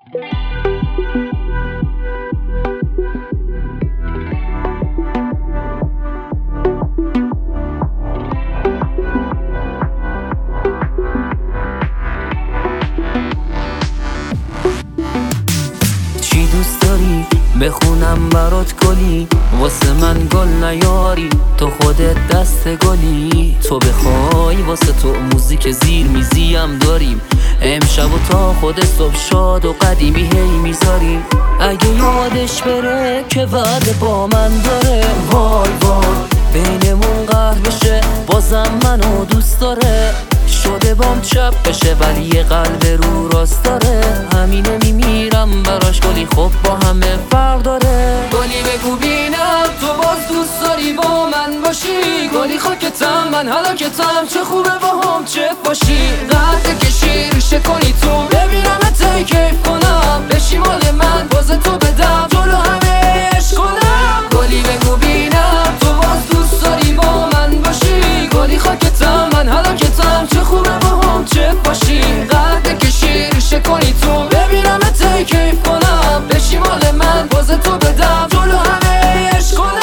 چی دوست داری بخونم برات گلی، واسه من گل نیاری تو خودت دست گلی. تو بخوای واسه تو موزیک زیر میزیم داریم، امشب و تا خود صبح شاد و قدیمی هی میذاریم. اگه یادش بره که وعده با من داره، وای وای بینمون قهر بشه بازم منو دوست داره. شده بام چپ بشه ولی یه قلب رو راست داره، همینه میمیرم براش گلی خب با همه فرق داره. گلی بگو بینم تو باز دوست داری با من باشی، گلی خاکتم من هلاکتم چه خوبه با هم چه باشی. قد کشی ریشه کنی تو ببینم تی کیف کنم، بشی مال من باز تو بدم جلو همه عشق کنم. گلی بگو بینم تو باز دوست داری با من باشی، گلی خاکتم من هلاکتم چه خوبه با هم چه باشی. قد کشی ریشه کنی تو ببینم تی کیف کنم، بشی مال من باز تو بدم جلو همه عشق کنم.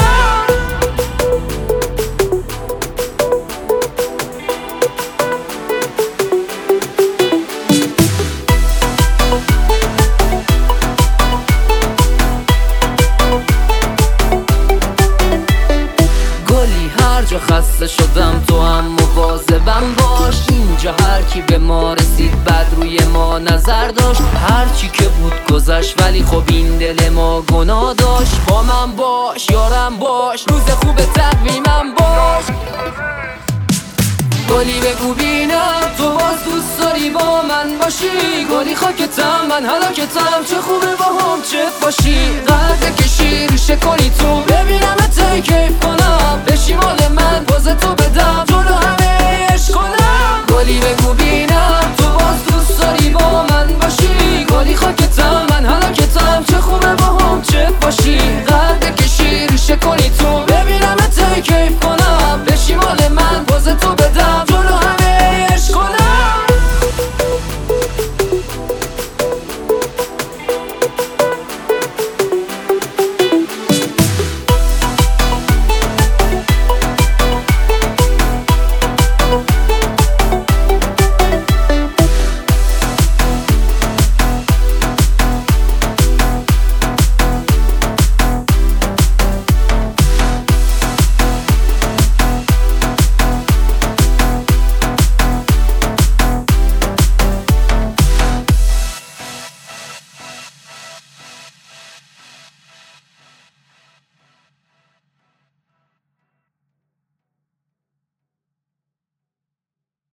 خسته شدم تو هم مواظبم باش، اینجا هر کی به ما رسید بد روی ما نظر داشت. هر چی که بود گذشت ولی خب این دل ما گناه داشت. با من باش یارم باش، روز خوب تقویمم باش. گلی بگو بینم تو باز دوست داری با من باشی، گلی خاکتم من هلاکتم چه خوبه با هم چه باشی. قد کشی ریشه کنی تو ببینم تی کیف کنم، بشی مال من باز تو بدم جلو همه عشق کنم. گلی بگو بینم تو باز دوست داری با